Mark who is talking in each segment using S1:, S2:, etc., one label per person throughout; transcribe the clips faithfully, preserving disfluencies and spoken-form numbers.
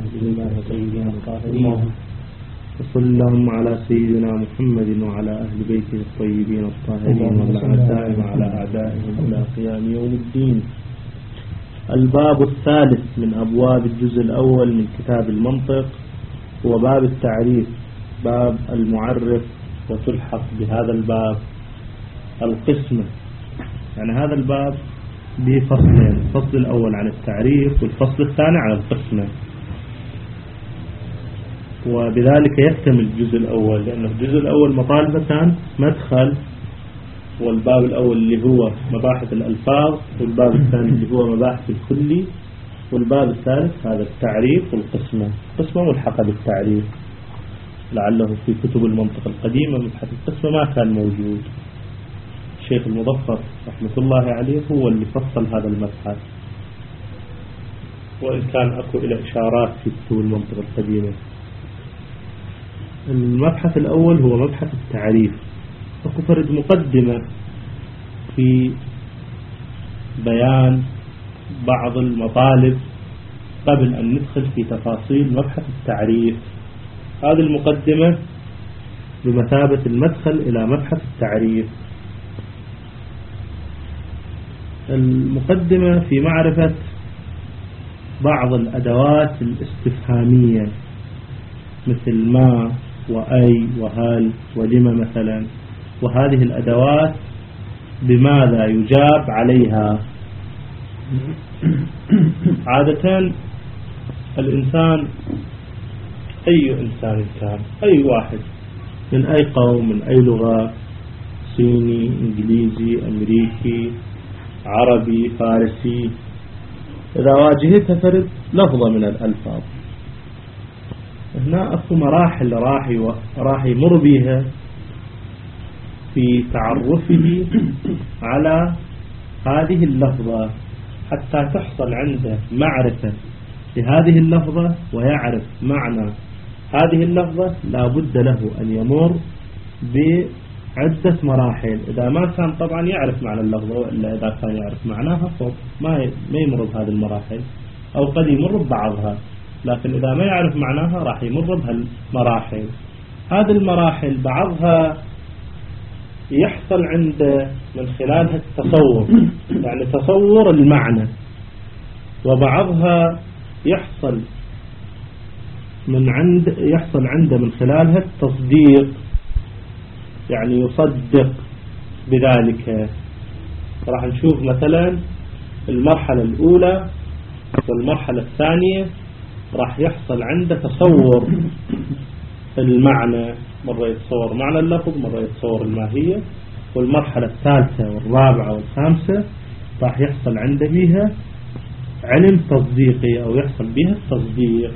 S1: الله الطيبين الطاهرين. وصلى اللهم على سيدنا محمد وعلى أهل بيته الطيبين الطاهرين واللعنة الدائمة على أعدائهم إلى قيام يوم الدين. الباب الثالث من أبواب الجزء الأول من كتاب المنطق هو باب التعريف، باب المعرف، وتلحق بهذا الباب القسمة. يعني هذا الباب به فصلين، الفصل الأول عن التعريف والفصل الثاني عن القسمة، وبذلك يكتمل الجزء الأول، لأن الجزء الأول مطالبتان: مدخل والباب الأول اللي هو مباحث الألفاظ، والباب الثاني اللي هو مباحث الكلي، والباب الثالث هذا التعريف والقسمة. القسمة ملحقة بالتعريف، لعله في كتب المنطق القديمة مبحث القسمة ما كان موجود. الشيخ المظفر رحمة الله عليه هو اللي فصل هذا المبحث، وإن كان أكو إلى إشارات في كتب المنطق القديمة. المبحث الأول هو مبحث التعريف، أكو فرد مقدمة في بيان بعض المطالب قبل أن ندخل في تفاصيل مبحث التعريف. هذه المقدمة بمثابة المدخل إلى مبحث التعريف. المقدمة في معرفة بعض الأدوات الاستفهامية مثل ما وأي وهل ولما مثلا، وهذه الأدوات بماذا يجاب عليها. عادة الإنسان، أي إنسان كان، أي واحد من أي قوم، من أي لغة، صيني، إنجليزي، أمريكي، عربي، فارسي، إذا واجهتها فرد لفظة من الألفاظ، هنا أكو مراحل راح راح يمر بها في تعرفه على هذه اللفظة حتى تحصل عنده معرفة لهذه اللفظة ويعرف معنى هذه اللفظة. لا بد له أن يمر بعدة مراحل. إذا ما كان طبعا يعرف معنى اللفظة، وإلا إذا كان يعرف معناها فما ما يمر بهذه المراحل، أو قد يمر ببعضها، لكن إذا ما يعرف معناها راح يمر بهالمراحل. هذه المراحل بعضها يحصل عنده من خلالها التصور، يعني تصور المعنى، وبعضها يحصل من عند يحصل عنده من خلالها التصديق، يعني يصدق بذلك. راح نشوف مثلا المرحلة الأولى والمرحلة الثانية راح يحصل عنده تصور المعنى، مرة يتصور معنى اللفظ، مرة يتصور الماهية. والمرحلة الثالثة والرابعة والخامسة راح يحصل عنده بها علم تصديقي، أو يحصل بها التصديق.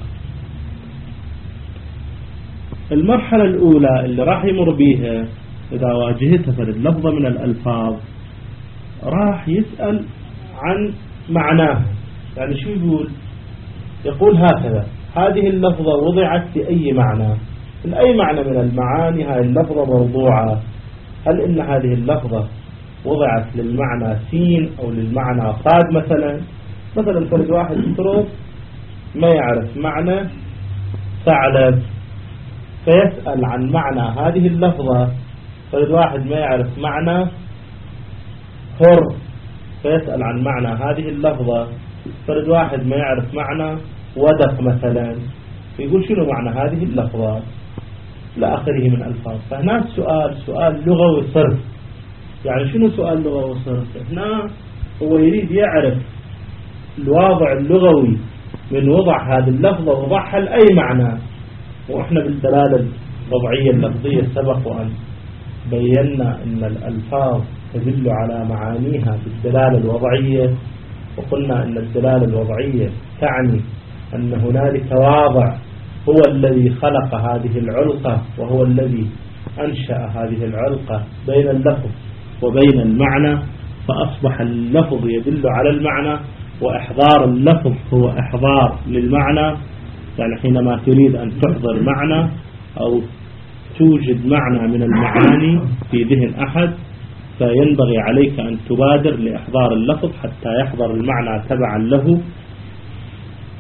S1: المرحلة الأولى اللي راح يمر بها إذا واجهتها فرد لفظة من الألفاظ، راح يسأل عن معناها. يعني شو يقول؟ يقول هكذا: هذه اللفظة وضعت لأي معنى؟ من أي معنى من المعاني هذه اللفظة موضوعة؟ هل إن هذه اللفظة وضعت للمعنى سين أو للمعنى صاد مثلا؟ مثلا فرد واحد يترك ما يعرف معنى ثعلب، فيسأل عن معنى هذه اللفظة. فرد واحد ما يعرف معنى حر، فيسأل عن معنى هذه اللفظة. فرد واحد ما يعرف معنى ودق مثلا، يقول شنو معنى هذه اللفظة لا آخره من ألفاظ. فهنا السؤال سؤال لغوي صرف. يعني شنو سؤال لغوي صرف؟ هنا هو يريد يعرف الواضع اللغوي من وضع هذه اللفظة وضعها لأي معنى. وإحنا بالدلالة الوضعية اللفظية سبق وأن بينا أن الألفاظ تدل على معانيها بالدلالة الوضعية، وقلنا أن الدلالة الوضعية تعني أن هنالك واضع هو الذي خلق هذه العلقة، وهو الذي أنشأ هذه العلقة بين اللفظ وبين المعنى، فأصبح اللفظ يدل على المعنى، وإحضار اللفظ هو إحضار للمعنى. يعني حينما تريد أن تحضر معنى أو توجد معنى من المعاني في ذهن أحد، فينبغي عليك أن تبادر لإحضار اللفظ حتى يحضر المعنى تبعا له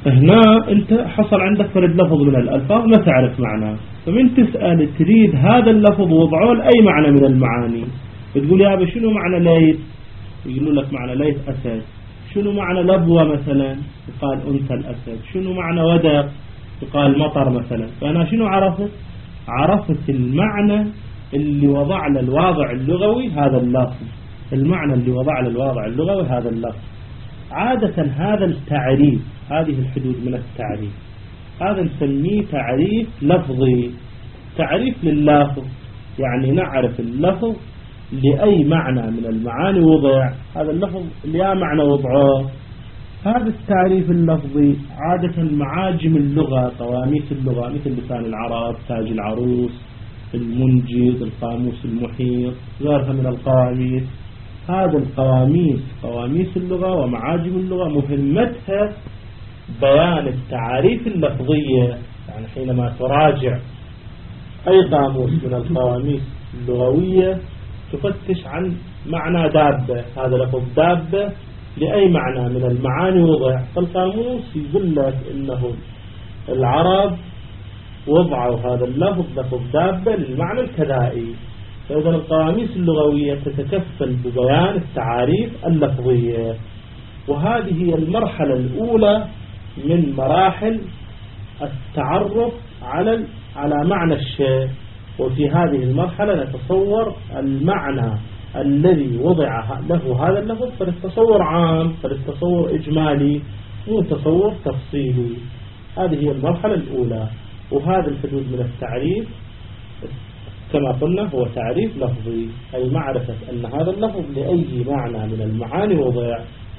S1: هنا أنت حصل عندك فرد لفظ من الألفاظ ما تعرف معناه، فمن تسأل تريد هذا اللفظ وضعه لأي معنى من المعاني. بتقول يا أبي شنو معنى ليث؟ يقولوا لك معنى ليث أسد. شنو معنى لبوة مثلا؟ يقال أنثى الأسد. شنو معنى ودق؟ يقال مطر مثلا. فأنا شنو عرفت؟ عرفت المعنى اللي وضع له الواضع اللغوي هذا اللفظ، المعنى اللي وضع له الواضع اللغوي هذا اللفظ. عادة هذا التعريف، هذه الحدود من التعريف، هذا نسميه تعريف لفظي، تعريف لللفظ، يعني نعرف اللفظ لأي معنى من المعاني وضع، هذا اللفظ لأي معنى وضعه. هذا التعريف اللفظي عادة معاجم اللغة، قواميس اللغة، مثل لسان العرب، تاج العروس، المنجد، القاموس المحيط، غيرها من القواميس. هذا القواميس، قواميس اللغة ومعاجم اللغة، مهمتها بيان التعاريف اللفظية. يعني حينما تراجع أي قاموس من القواميس اللغوية تفتش عن معنى دابة، هذا لفظ دابة لأي معنى من المعاني وضع، فالقاموس يقول لك إنه العرب وضعوا هذا اللفظ لفظ دابة للمعنى الكذائي. فإذا القواميس اللغوية تتكفل ببيان التعاريف اللفظية، وهذه هي المرحلة الأولى من مراحل التعرف على على معنى الشيء. وفي هذه المرحلة نتصور المعنى الذي وضع له هذا اللفظ، فالتصور عام، فالتصور إجمالي، مو تصور تفصيلي. هذه هي المرحلة الأولى. وهذا الحدود من التعريف كما قلنا هو تعريف لفظي، أي معرفة أن هذا اللفظ لأي معنى من المعاني وضع.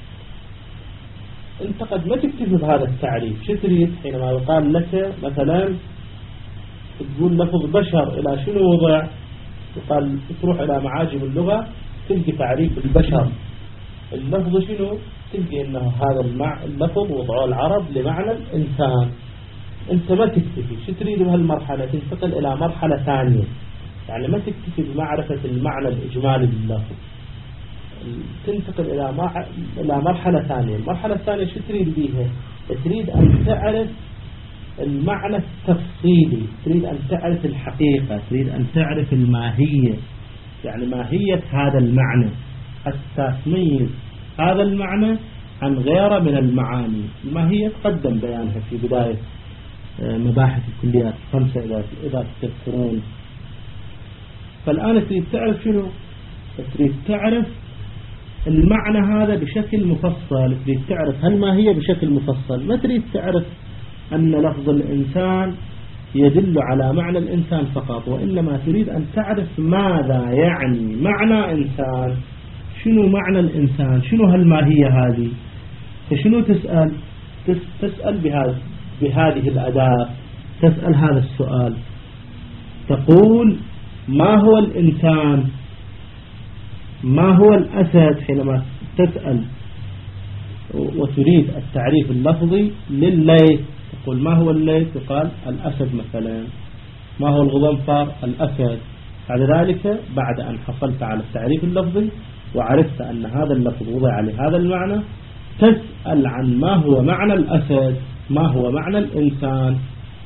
S1: انت قد ما تكتب هذا التعريف، شو تريد حينما يقال لك مثلا تقول لفظ بشر إلى شنو وضع؟ يقال تروح إلى معاجم اللغة تلقي تعريف البشر، اللفظ شنو؟ تلقي أنه هذا اللفظ وضعه العرب لمعنى الإنسان. انت ما تكتفي، شو تريد بهالمرحلة؟ تنتقل إلى مرحلة ثانية، يعني ما تكتفي بمعرفة المعنى الإجمالي لللفظ، تنتقل إلى إلى مرحلة ثانية. المرحلة الثانية شو تريد بيها؟ تريد أن تعرف المعنى التفصيلي، تريد أن تعرف الحقيقة، تريد أن تعرف الماهية، يعني ماهية هذا المعنى حتى تميز هذا المعنى عن غيره من المعاني. الماهية تقدم بيانها في بداية مباحث الكليات خمسة إذا إذا تذكرون. فالآن تريد تعرف شنو؟ تريد تعرف المعنى هذا بشكل مفصل، تريد تعرف هالماهية بشكل مفصل، ما تريد تعرف أن لفظ الإنسان يدل على معنى الإنسان فقط، وإنما تريد أن تعرف ماذا يعني معنى إنسان، شنو معنى الإنسان، شنو هالماهية هذه. فشنو تسأل؟ تسأل بهذا بهذه الأداة، تسأل هذا السؤال، تقول ما هو الإنسان، ما هو الأسد. حينما تسأل وتريد التعريف اللفظي للليث تقول ما هو الليث؟ يقال الأسد مثلا. ما هو الغضنفر؟ الأسد. بعد ذلك بعد أن حصلت على التعريف اللفظي وعرفت أن هذا اللفظ وضع لهذا المعنى، تسأل عن ما هو معنى الأسد، ما هو معنى الإنسان.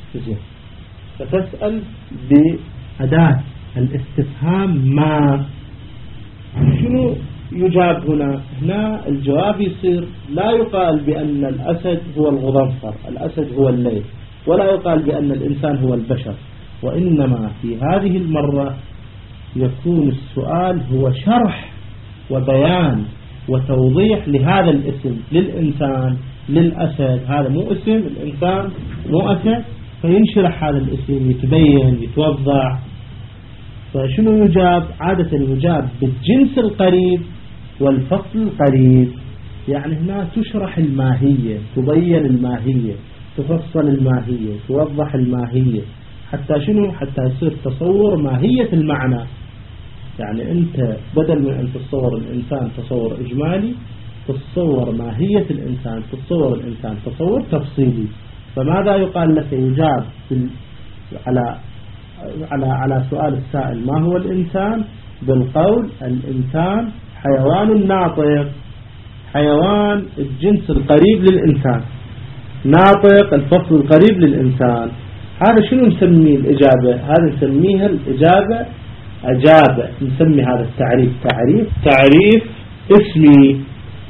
S1: فتسأل بأداة الاستفهام ما. شنو يجاب هنا؟ هنا الجواب يصير لا يقال بأن الأسد هو الغضنفر، الأسد هو الليث، ولا يقال بأن الإنسان هو البشر، وإنما في هذه المرة يكون السؤال هو شرح وبيان وتوضيح لهذا الاسم، للإنسان، للأسد. هذا مو اسم، الإنسان مو أسد، فينشرح هذا الاسم، يتبين، يتوضح. فشنو يجاب؟ عادة يجاب بالجنس القريب والفصل القريب. يعني هنا تشرح الماهية، تبين الماهية، تفصل الماهية، توضح الماهية، حتى شنو؟ حتى يصير تصور ماهية المعنى. يعني أنت بدل من أن تتصور الإنسان تصور إجمالي، تتصور ماهية الإنسان، تتصور الإنسان تصور تفصيلي. فماذا يقال لك؟ يجاب على على على سؤال السائل ما هو الإنسان بالقول الإنسان حيوان ناطق، حيوان الجنس القريب للإنسان. ناطق الفصل القريب للإنسان. هذا شنو نسميه الإجابة؟ هذا نسميها الإجابة أجابة. نسمي هذا التعريف تعريف تعريف اسمي.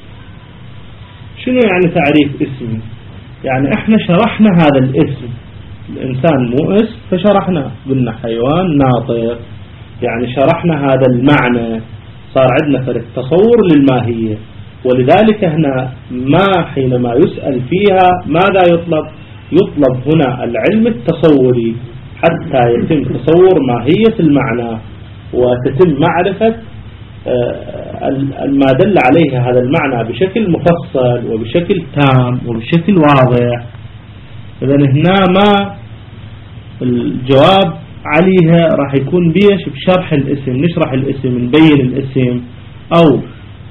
S1: شنو يعني تعريف اسمي؟ يعني احنا شرحنا هذا الاسم، الإنسان مو اسم فشرحنا، قلنا حيوان ناطق، يعني شرحنا هذا المعنى، صار عندنا فرق تصور للماهية. ولذلك هنا ما حينما يسأل فيها ماذا يطلب؟ يطلب هنا العلم التصوري حتى يتم تصور ماهية المعنى وتتم معرفة ما دل عليه هذا المعنى بشكل مفصل وبشكل تام وبشكل واضح. إذن هنا ما الجواب عليها راح يكون بيش بشرح الاسم، نشرح الاسم نبين الاسم، أو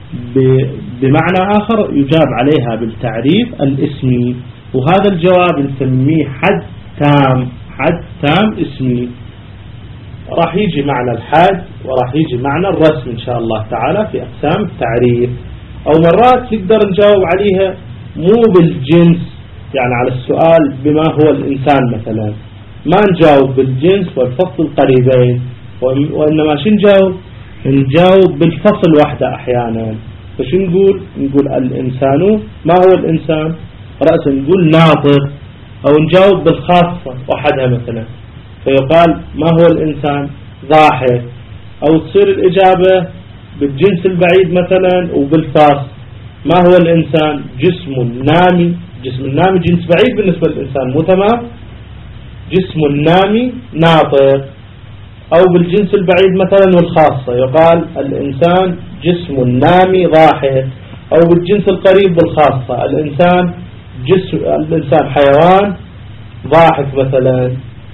S1: بمعنى آخر يجاب عليها بالتعريف الاسمي. وهذا الجواب نسميه حد تام، حد تام اسمي. راح يجي معنى الحد وراح يجي معنى الرسم إن شاء الله تعالى في أقسام التعريف. أو مرات نقدر نجاوب عليها مو بالجنس، يعني على السؤال بما هو الإنسان مثلا ما نجاوب بالجنس والفصل القريبين، وإنما شو نجاوب؟ نجاوب بالفصل واحدة أحيانا. فشو نقول؟ نقول الإنسان ما هو الإنسان؟ رأسا نقول ناطق. أو نجاوب بالخاصة وحدها مثلا فيقال ما هو الإنسان؟ ضاحك. أو تصير الإجابة بالجنس البعيد مثلا وبالفاصل ما هو الإنسان؟ جسم نامي. جسم النامي جنس بعيد بالنسبة للإنسان مو تمام؟ جسم النامي ناطق. أو بالجنس البعيد مثلا والخاصة يقال الإنسان جسم نامي ضاحك. أو بالجنس القريب بالخاصة الإنسان جسم الإنسان حيوان ضاحك مثلا.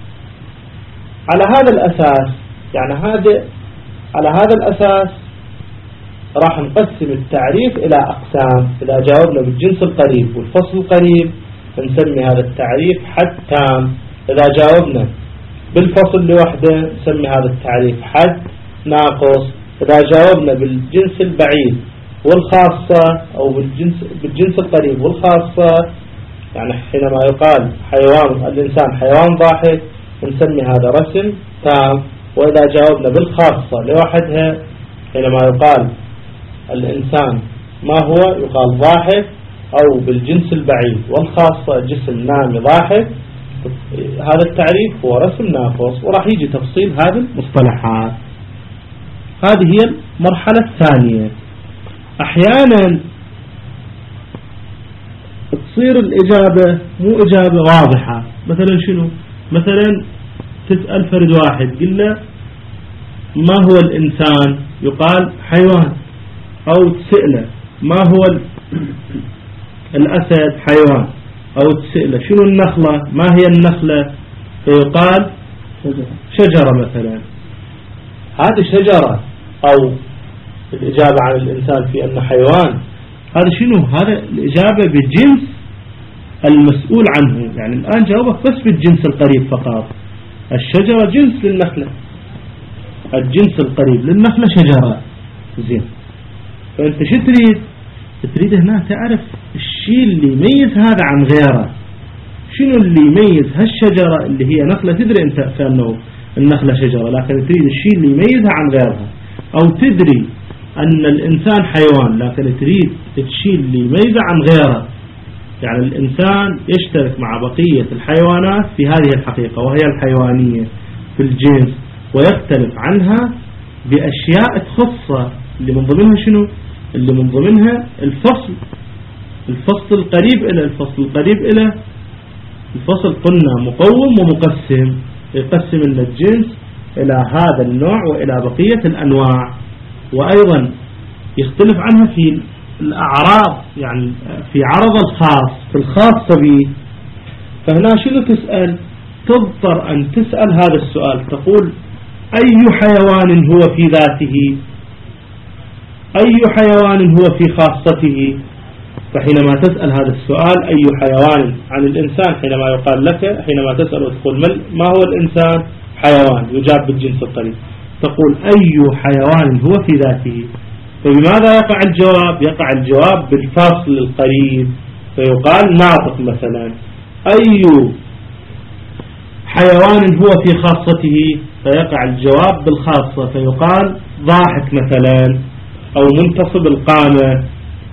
S1: على هذا الأساس يعني هذا على هذا الأساس راح نقسم التعريف إلى أقسام. إذا جاوبنا بالجنس القريب والفصل القريب نسمي هذا التعريف حد تام. إذا جاوبنا بالفصل لوحده نسمي هذا التعريف حد ناقص. إذا جاوبنا بالجنس البعيد والخاصة أو بالجنس, بالجنس القريب والخاصة يعني حينما يقال حيوان الإنسان حيوان ضاحك نسمي هذا رسم تام. وإذا جاوبنا بالخاصة لوحدها حينما يقال الإنسان ما هو يقال ضاحك. أو بالجنس البعيد والخاصة جسم نامي ضاحك هذا التعريف هو رسم ناقص. وراح يجي تفصيل هذه المصطلحات. هذه هي المرحلة الثانية. أحيانا تصير الإجابة مو إجابة واضحة. مثلا شنو؟ مثلا تسأل فرد واحد قلنا ما هو الإنسان؟ يقال حيوان. أو تسأله ما هو الأسد؟ حيوان. أو تسأله شنو النخلة؟ ما هي النخلة؟ فيقال شجرة مثلا. هذه شجرة. أو الإجابة عن الإنسان في أنه حيوان هذا شنو؟ هذا الإجابة بجنس المسؤول عنه. يعني الآن جاوبك بس بالجنس القريب فقط. الشجرة جنس للنخلة، الجنس القريب للنخلة شجرة. زين. فأنت شو تريد؟ تريد هنا تعرف الشيء اللي يميز هذا عن غيره. شنو اللي يميز هالشجرة اللي هي نخلة؟ تدري أنت كأنه النخلة شجرة، لكن تريد الشيء اللي يميزها عن غيرها. أو تدري أن الإنسان حيوان لكن تريد الشيء اللي يميزه عن غيره. يعني الإنسان يشترك مع بقية الحيوانات في هذه الحقيقة وهي الحيوانية في الجنس، ويختلف عنها بأشياء تخصه اللي من ضمنها شنو؟ اللي من ضمنها الفصل الفصل القريب إلى الفصل القريب إلى الفصل قلنا مقوم ومقسم، يقسم لنا الجنس إلى هذا النوع وإلى بقية الأنواع. وأيضا يختلف عنها في الأعراض، يعني في عرض الخاص في الخاصة به. فهنا شنو تسأل؟ تضطر أن تسأل هذا السؤال، تقول أي حيوان هو في ذاته؟ أي حيوان هو في خاصته؟ فحينما تسأل هذا السؤال أي حيوان عن الإنسان، حينما يقال لك حينما تسأل وتقول ما هو الإنسان؟ حيوان، يجاب بالجنس القريب. تقول أي حيوان هو في ذاته. فبماذا يقع الجواب؟ يقع الجواب بالفصل القريب. فيقال ناطق مثلا. أي حيوان هو في خاصته فيقع الجواب بالخاصة فيقال ضاحك مثلا، أو منتصب القامة.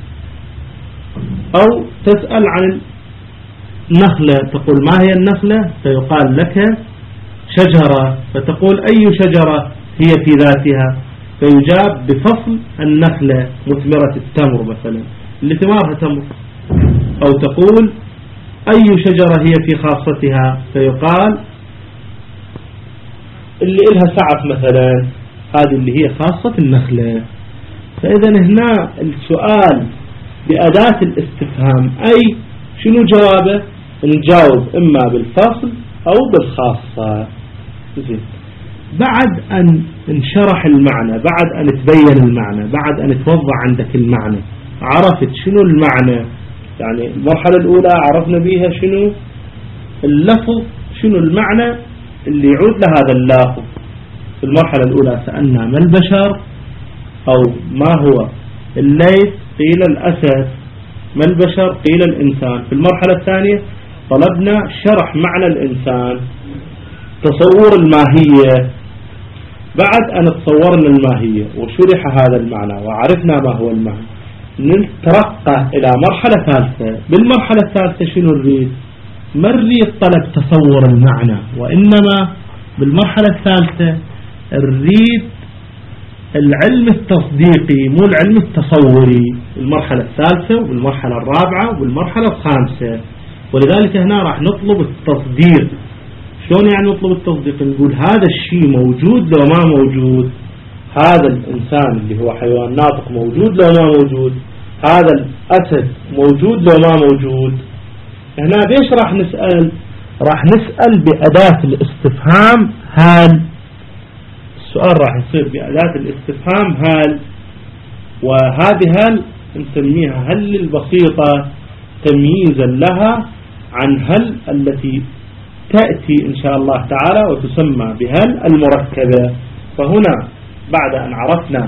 S1: أو تسأل عن النخلة تقول ما هي النخلة فيقال لك شجرة، فتقول أي شجرة هي في ذاتها فيجاب بفصل النخلة مثمرة التمر مثلا اللي ثمارها تمر. أو تقول أي شجرة هي في خاصتها فيقال اللي إلها سعف مثلا، هذه اللي هي خاصة النخلة. فإذا هنا السؤال بأداة الاستفهام أي شنو جوابه؟ نجاوب إما بالفصل أو بالخاصة. زين. بعد أن انشرح المعنى، بعد أن تبين المعنى، بعد أن توضع عندك المعنى، عرفت شنو المعنى، يعني المرحلة الأولى عرفنا بيها شنو اللفظ، شنو المعنى اللي يعود لهذا اللفظ. في المرحلة الأولى سألنا ما البشر أو ما هو الليث، قيل الأسد. ما البشر قيل الإنسان. في المرحلة الثانية طلبنا شرح معنى الإنسان، تصور الماهية. بعد أن تصورنا الماهية وشرح هذا المعنى وعرفنا ما هو المعنى، نترقى إلى مرحلة ثالثة. بالمرحلة الثالثة شنو نريد؟ ما نريد طلب تصور المعنى، وإنما بالمرحلة الثالثة نريد العلم التصديقي مو العلم التصوري. المرحلة الثالثة والمرحلة الرابعة والمرحلة الخامسة. ولذلك هنا راح نطلب التصديق. شلون يعني نطلب التصديق؟ نقول هذا الشيء موجود لو ما موجود، هذا الإنسان اللي هو حيوان ناطق موجود لو ما موجود، هذا الأسد موجود لو ما موجود. هنا ليش راح نسأل؟ راح نسأل بأداة الاستفهام هل. السؤال راح يصير بأداة الاستفهام هل، وهذه هل نسميها هل البسيطة تمييزا لها عن هل التي تأتي إن شاء الله تعالى وتسمى بهل المركبة. فهنا بعد أن عرفنا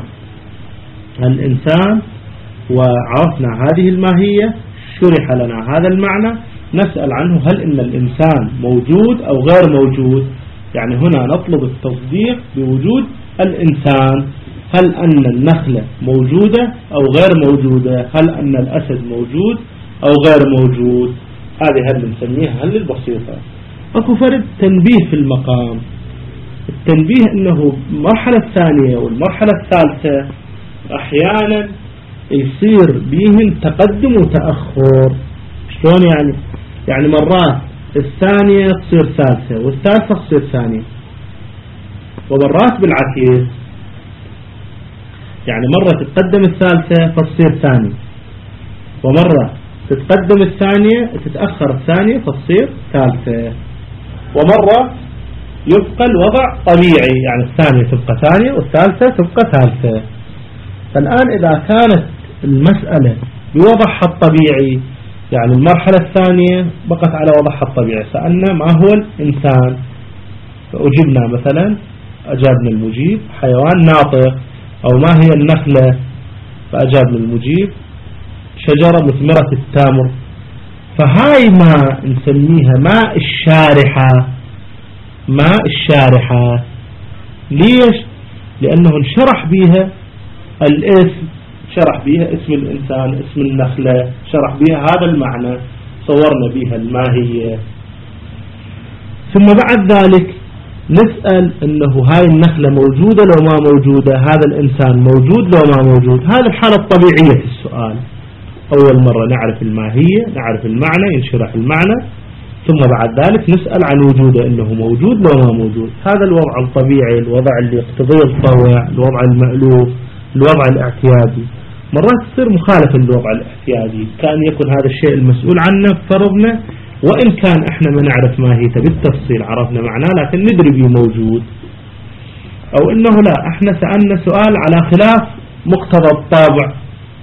S1: الإنسان وعرفنا هذه الماهية شرح لنا هذا المعنى، نسأل عنه هل إن الإنسان موجود أو غير موجود. يعني هنا نطلب التصديق بوجود الإنسان. هل أن النخلة موجودة أو غير موجودة؟ هل أن الأسد موجود أو غير موجود؟ هذه هل نسميها هل البسيطة. أكو فرق تنبيه في المقام. التنبيه أنه المرحلة الثانية والمرحلة الثالثة أحيانا يصير بيهم تقدم وتأخر. شلون يعني؟ يعني مرات الثانية تصير ثالثة والثالثة تصير ثانية، ومرات بالعكس. يعني مرة تتقدم الثالثة فتصير ثانية، ومرة تتقدم الثانية تتأخر الثانية فتصير ثالثة، ومرة يبقى الوضع طبيعي، يعني الثانية تبقى ثانية والثالثة تبقى ثالثة. فالآن إذا كانت المسألة بوضعها الطبيعي، يعني المرحلة الثانية بقت على وضعها الطبيعي، سألنا ما هو الإنسان فأجبنا مثلا، أجابنا المجيب حيوان ناطق. أو ما هي النخلة فأجابنا المجيب شجرة مثمرة التمر. فهاي ما نسميها ماء الشارحة. ماء الشارحة ليش؟ لأنه انشرح بها الاسم، شرح بها اسم الإنسان، اسم النخلة، شرح بها هذا المعنى، صورنا بها الماهية. ثم بعد ذلك نسأل أنه هاي النخلة موجودة لو ما موجودة، هذا الإنسان موجود لو ما موجود. هذه الحالة الطبيعية في السؤال. أول مرة نعرف الماهية، نعرف المعنى، ينشرح المعنى، ثم بعد ذلك نسأل عن وجوده أنه موجود لو ما موجود. هذا الوضع الطبيعي، الوضع اللي يقتضيه الطوع، الوضع المألوف، الوضع الاعتيادي. مرات تصير مخالفة للوضع الاعتيادي، كأن يكون هذا الشيء المسؤول عنه فرضنا، وإن كان احنا ما نعرف ماهيته بالتفصيل، عرفنا معناه لكن ندري به موجود. أو إنه لا، احنا سألنا سؤال على خلاف مقتضى الطابع،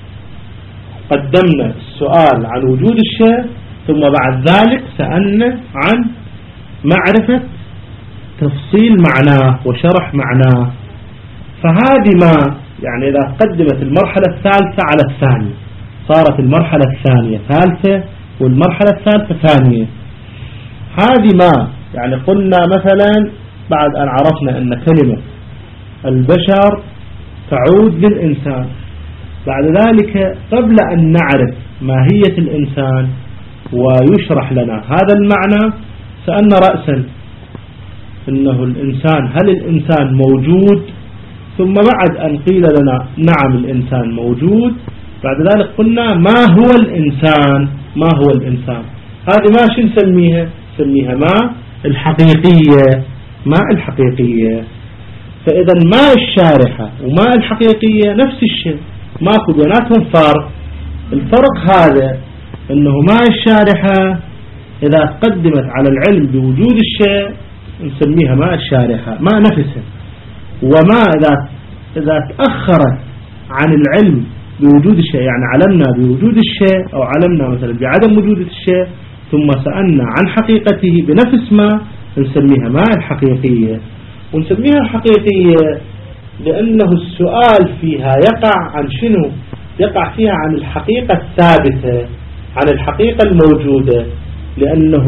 S1: قدمنا السؤال عن وجود الشيء ثم بعد ذلك سألنا عن معرفة تفصيل معناه وشرح معناه. فهذه ما يعني إذا قدمت المرحلة الثالثة على الثانية، صارت المرحلة الثانية ثالثة والمرحلة الثالثة ثانية. هذه ما يعني قلنا مثلا بعد أن عرفنا أن كلمة البشر تعود للإنسان، بعد ذلك قبل أن نعرف ماهية الإنسان ويشرح لنا هذا المعنى سألنا رأسا إنه الإنسان، هل الإنسان موجود؟ ثم بعد أن قيل لنا نعم الإنسان موجود، بعد ذلك قلنا ما هو الإنسان؟ ما هو الإنسان؟ هذه ما شو نسميها؟ نسميها ما الحقيقية. ما الحقيقية. فإذا ما الشارحة وما الحقيقية نفس الشيء، ماكو بيناتهم فرق. الفرق هذا أنه ما الشارحة إذا قدمت على العلم بوجود الشيء نسميها ما الشارحة، ما نفسها. وما إذا إذا تأخرت عن العلم بوجود الشيء، يعني علمنا بوجود الشيء أو علمنا مثلا بعدم وجود الشيء ثم سألنا عن حقيقته بنفس ما، نسميها ما الحقيقية. ونسميها حقيقية لأنه السؤال فيها يقع عن شنو؟ يقع فيها عن الحقيقة الثابتة، عن الحقيقة الموجودة، لأنه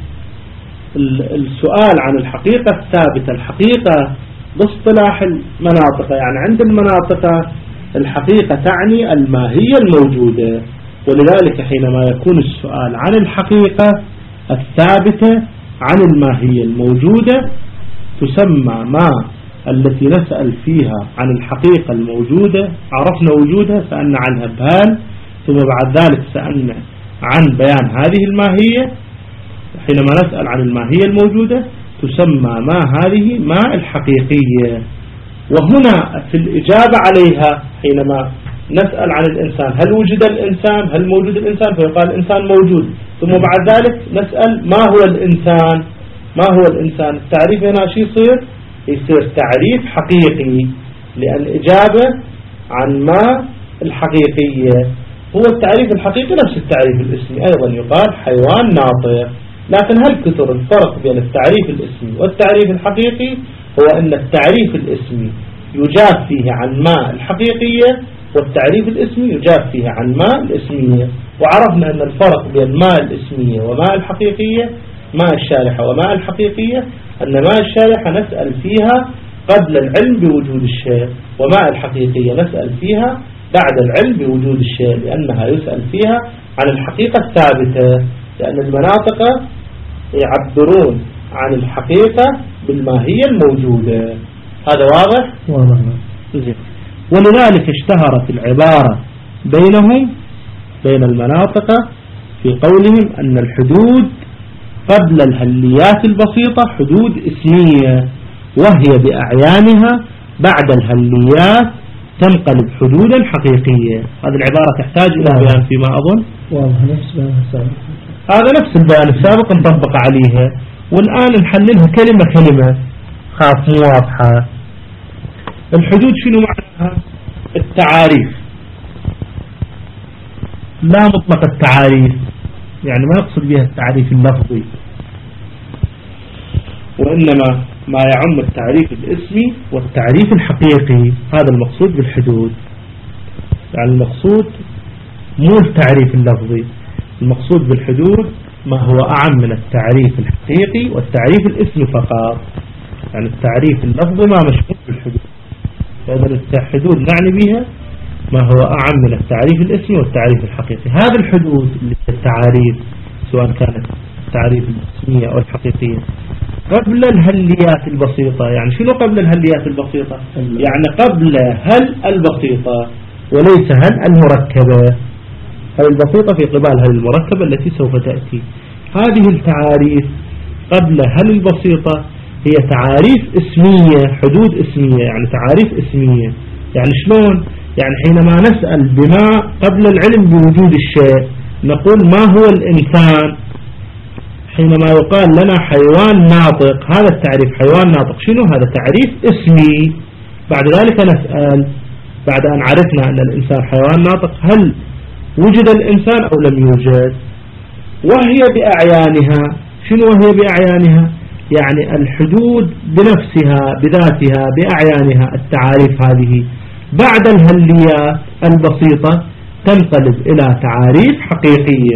S1: السؤال عن الحقيقة الثابتة، الحقيقة باصطلاح المناطق، يعني عند المناطق الحقيقة تعني الماهية الموجودة. ولذلك حينما يكون السؤال عن الحقيقة الثابتة عن الماهية الموجودة تسمى ما التي نسأل فيها عن الحقيقة الموجودة، عرفنا وجودها سألنا عنها بهال، ثم بعد ذلك سألنا عن بيان هذه الماهية. حينما نسأل عن الماهية الموجودة تسمى ما هذه ما الحقيقية. وهنا في الإجابة عليها حينما نسأل عن الإنسان هل وجد الإنسان، هل موجود الإنسان، فيقال الإنسان موجود، ثم بعد ذلك نسأل ما هو الإنسان، ما هو الإنسان. التعريف هنا شو يصير؟ يصير تعريف حقيقي، لأن إجابة عن ما الحقيقية. هو التعريف الحقيقي نفس التعريف الاسمي، أيضا يقال حيوان ناطق. لكن هل كثر الفرق بين التعريف الاسمي والتعريف الحقيقي هو أن التعريف الاسمي يجاب فيه عن ما الحقيقية، والتعريف الاسمي يجاب فيه عن ما الاسمية. وعرفنا أن الفرق بين ما الاسمية وما الحقيقية، ما الشارحة وما الحقيقية، أن ما الشارحة نسأل فيها قبل العلم بوجود الشيء، وما الحقيقية نسأل فيها بعد العلم بوجود الشيء، لأنها يسأل فيها عن الحقيقة الثابتة، لأن المناطق يعبرون عن الحقيقة بالماهية الموجودة. هذا واضح؟
S2: واضح.
S1: ولذلك اشتهرت العبارة بينهم بين المناطق في قولهم أن الحدود قبل الهليات البسيطة حدود اسمية، وهي بأعيانها بعد الهليات تنقلب حدودا حقيقية. هذه العبارة تحتاج إلى بيان فيما أظن.
S2: واضح. نفس البيان السابق.
S1: هذا نفس البيان السابق نطبق عليها، والآن نحللها كلمة كلمة خاص مو واضحة. الحدود شنو معناها؟ التعاريف، لا مطلق التعاريف، يعني ما نقصد بها التعريف اللفظي، وإنما ما يعم التعريف الاسمي والتعريف الحقيقي. هذا المقصود بالحدود، يعني المقصود مو التعريف اللفظي، المقصود بالحدود ما هو أعم من التعريف الحقيقي والتعريف الاسمي فقط. يعني التعريف اللفظي ما مشمول بالحدود، فإذا الحدود نعني بها ما هو أعم من التعريف الاسمي والتعريف الحقيقي. هذا الحدود اللي التعاريف سواء كانت التعريف الاسمية أو الحقيقية قبل الهليات البسيطة. يعني شنو قبل الهليات البسيطة؟ يعني قبل هل البسيطة وليس هل المركبة. هل البسيطة في قبال هل المركبة التي سوف تأتي. هذه التعاريف قبل هل البسيطة هي تعاريف اسمية، حدود اسمية، يعني تعاريف اسمية. يعني شلون؟ يعني حينما نسأل بما قبل العلم بوجود الشيء نقول ما هو الإنسان، حينما يقال لنا حيوان ناطق، هذا التعريف حيوان ناطق شنو؟ هذا تعريف اسمي. بعد ذلك نسأل بعد أن عرفنا أن الإنسان حيوان ناطق هل وجد الإنسان أو لم يوجد. وهي بأعيانها، شنو وهي بأعيانها؟ يعني الحدود بنفسها بذاتها بأعيانها، التعاريف هذه بعد الهليات البسيطة تنقلب إلى تعاريف حقيقية.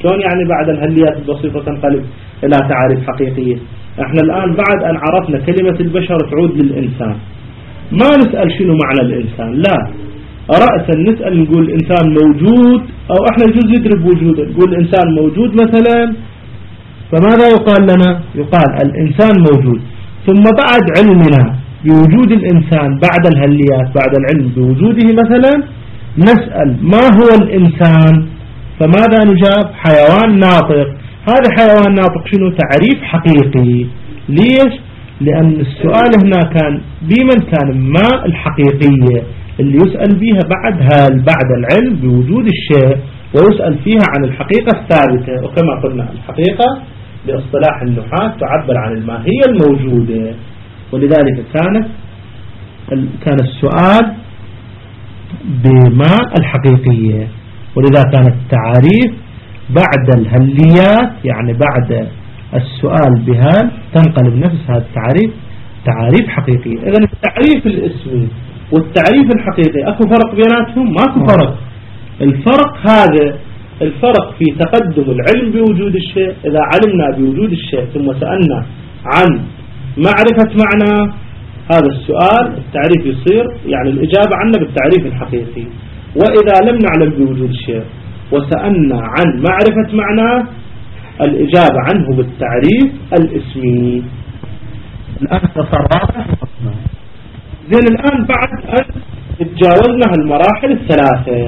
S1: شلون يعني بعد الهليات البسيطة تنقلب إلى تعاريف حقيقية؟ احنا الآن بعد أن عرفنا كلمة البشر تعود للإنسان، ما نسأل شنو معنى الإنسان، لا، رأسا نسأل نقول الإنسان موجود، أو احنا يجوز ندرب وجوده، نقول الإنسان موجود مثلا، فماذا يقال لنا؟ يقال الإنسان موجود. ثم بعد علمنا بوجود الإنسان بعد الهليات، بعد العلم بوجوده مثلا، نسأل ما هو الإنسان؟ فماذا نجاب؟ حيوان ناطق. هذا حيوان ناطق شنو؟ تعريف حقيقي. ليش؟ لأن السؤال هنا كان بمن كان ما الحقيقية اللي يسأل بها بعد هل بعد العلم بوجود الشيء، ويسأل فيها عن الحقيقة الثابتة. وكما قلنا الحقيقة باصطلاح النحاة تعبر عن الماهية الموجودة، ولذلك كانت كان السؤال بما الحقيقية، ولذا كانت التعاريف بعد الهليات يعني بعد السؤال بهال تنقلب نفس هذه التعاريف تعاريف حقيقية. إذن التعريف الاسمي والتعريف الحقيقي أكو فرق بيناتهم؟ ماكو فرق. الفرق هذا الفرق في تقدم العلم بوجود الشيء. إذا علمنا بوجود الشيء ثم سألنا عن معرفة معنى هذا السؤال، التعريف يصير يعني الإجابة عنه بالتعريف الحقيقي. وإذا لم نعلم بوجود الشيء وسألنا عن معرفة معناه، الإجابة عنه بالتعريف الاسمي. الآن تصرفنا زين. الآن بعد أن تجاوزنا المراحل الثلاثة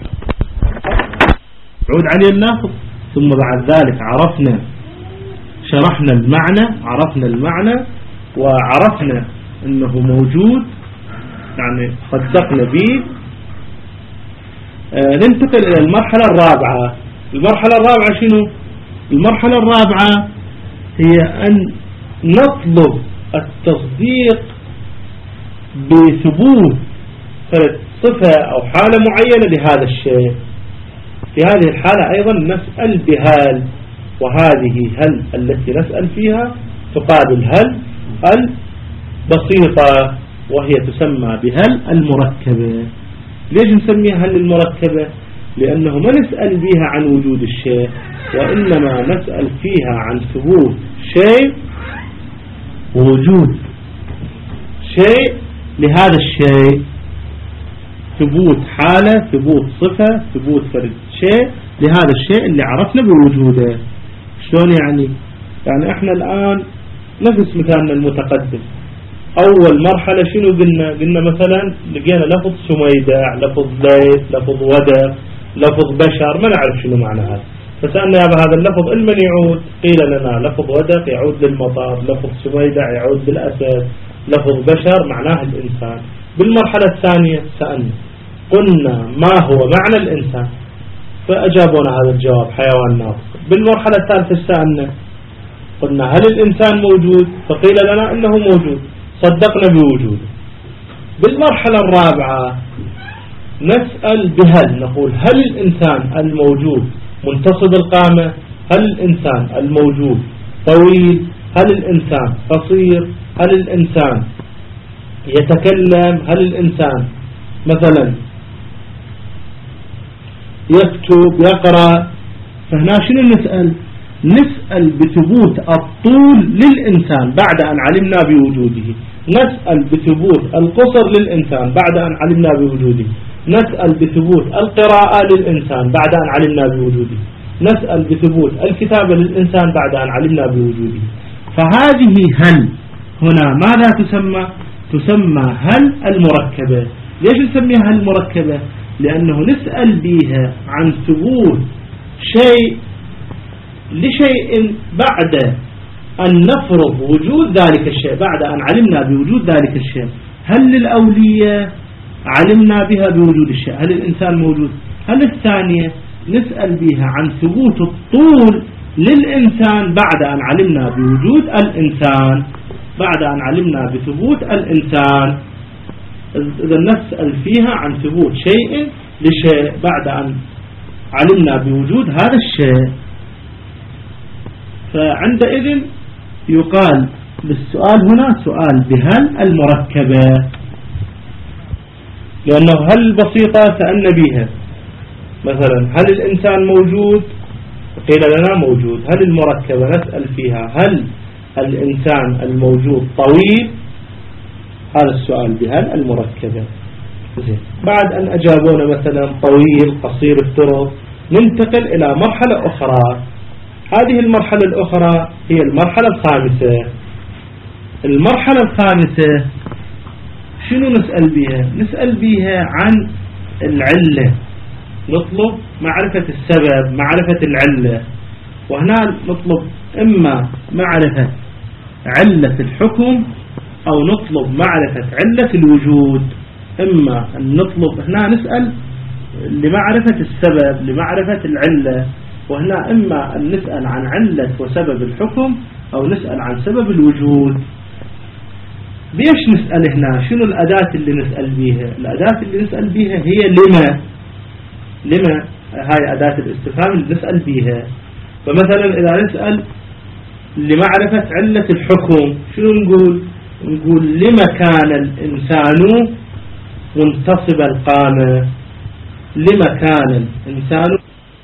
S1: عود عليه اللافظ، ثم بعد ذلك عرفنا شرحنا المعنى، عرفنا المعنى وعرفنا أنه موجود يعني صدقنا به. آه ننتقل إلى المرحلة الرابعة. المرحلة الرابعة شنو؟ المرحلة الرابعة هي أن نطلب التصديق بثبوت صفة أو حالة معينة لهذا الشيء. في هذه الحالة أيضا نسأل بهل، وهذه هل التي نسأل فيها تقابل هل البسيطة، وهي تسمى بهل المركبة. ليش نسميها هل المركبة؟ لأنه ما نسأل بها عن وجود الشيء، وإنما نسأل فيها عن ثبوت شيء ووجود شيء لهذا الشيء، ثبوت حالة، ثبوت صفة، ثبوت فرد شيء لهذا الشيء اللي عرفنا بوجوده. شلون يعني؟ يعني احنا الآن نفس مثالنا المتقدم، أول مرحلة شنو قلنا؟ قلنا مثلا لقينا لفظ سميدع، لفظ ليث، لفظ ودق، لفظ بشر، ما نعرف شنو معنى هذا، فسألنا يا هذا اللفظ لمن يعود؟ قيل لنا لفظ ودق يعود للمطر، لفظ سميدع يعود للأسد، لفظ بشر معناه الإنسان. بالمرحلة الثانية سألنا قلنا ما هو معنى الإنسان، فأجابونا هذا الجواب حيوان ناطق. بالمرحلة الثالثة سألنا قلنا هل الإنسان موجود؟ فقيل لنا إنه موجود، صدقنا بوجوده. بالمرحلة الرابعة نسأل بهل، نقول هل الإنسان الموجود منتصب القامة؟ هل الإنسان الموجود طويل؟ هل الإنسان قصير؟ هل الإنسان يتكلم؟ هل الإنسان مثلا يكتب يقرأ؟ فهنا شنو نسأل؟ نسأل بثبوت الطول للإنسان بعد أن علمنا بوجوده، نسأل بثبوت القصر للإنسان بعد أن علمنا بوجوده، نسأل بثبوت القراءة للإنسان بعد أن علمنا بوجوده، نسأل بثبوت الكتابة للإنسان بعد أن علمنا بوجوده. فهذه هل هنا ماذا تسمى؟ تسمى هل المركبة. ليش نسميها هل المركبة؟ لأنه نسأل بها عن ثبوت شيء لشيء بعد أن نفرض وجود ذلك الشيء، بعد أن علمنا بوجود ذلك الشيء. هل للأولية علمنا بها بوجود الشيء، هل الإنسان موجود؟ هل الثانية نسأل بها عن ثبوت الطول للإنسان بعد أن علمنا بوجود الإنسان، بعد أن علمنا بثبوت الإنسان. إذا نسأل فيها عن ثبوت شيء لشيء بعد أن علمنا بوجود هذا الشيء. فعندئذ يقال بالسؤال هنا سؤال بهل المركبة، لأنه هل بسيطة سألنا بها مثلا هل الإنسان موجود؟ قيل لنا موجود. هل المركبة نسأل فيها هل الإنسان الموجود طويل؟ هذا السؤال بهل المركبة. زين. بعد أن أجابونا مثلا طويل قصير افترض، ننتقل إلى مرحلة أخرى. هذه المرحلة الأخرى هي المرحلة الخامسة. المرحلة الخامسة شنو نسأل بها؟ نسأل بها عن العلة، نطلب معرفة السبب، معرفة العلة. وهنا نطلب إما معرفة علة الحكم أو نطلب معرفة علة الوجود. إما أن نطلب هنا نسأل لمعرفة السبب لمعرفة العلة، وهنا إما أن نسأل عن علة وسبب الحكم أو نسأل عن سبب الوجود. ليش نسأل هنا؟ شنو الأداة اللي نسأل بيها؟ الأداة اللي نسأل بيها هي لما. لما هاي أداة الاستفهام اللي نسأل بيها. فمثلا إذا نسأل لمعرفة علة الحكم شنو نقول؟ نقول لما كان الإنسان منتصب القامة؟ لما كان الإنسان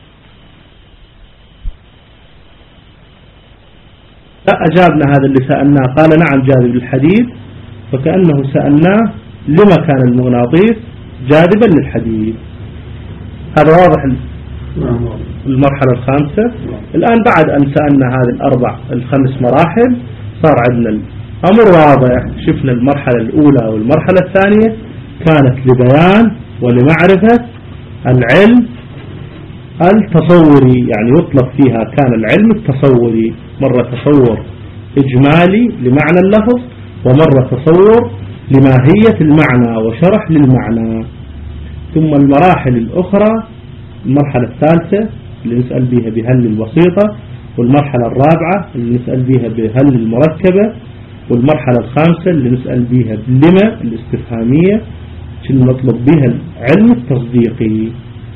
S1: فأجابنا هذا اللي سألناه، قال نعم جاذب الحديد، فكأنه سألناه لما كان المغناطيس جاذبا للحديد. هذا واضح. المرحلة الخامسة. الآن بعد أن سألنا هذه الأربع الخمس مراحل صار عندنا الأمر واضح. شفنا المرحلة الأولى والمرحلة الثانية كانت لبيان ولمعرفة العلم التصوري، يعني يطلب فيها كان العلم التصوري، مرة تصور إجمالي لمعنى اللفظ ومرة تصور لماهية المعنى وشرح للمعنى. ثم المراحل الأخرى المرحلة الثالثة اللي نسأل بها بهل الوسيطة، والمرحلة الرابعة اللي نسأل بها بهل المركبة، والمرحلة الخامسة اللي نسأل بها بلما الاستفهامية اللي نطلب بها العلم التصديقي.